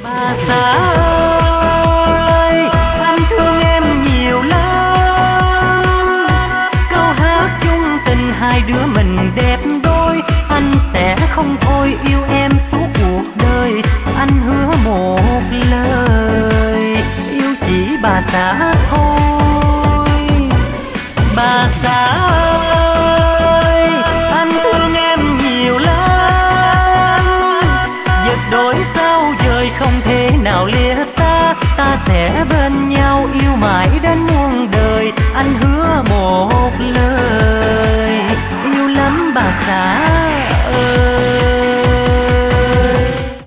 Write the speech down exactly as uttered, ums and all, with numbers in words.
Bà xã ơi, anh thương em nhiều lắm. Câu hát chung tình hai đứa mình đẹp đôi. Anh sẽ không thôi yêu em suốt cuộc đời. Anh hứa một lời, yêu chỉ bà xã thôi. Bà xã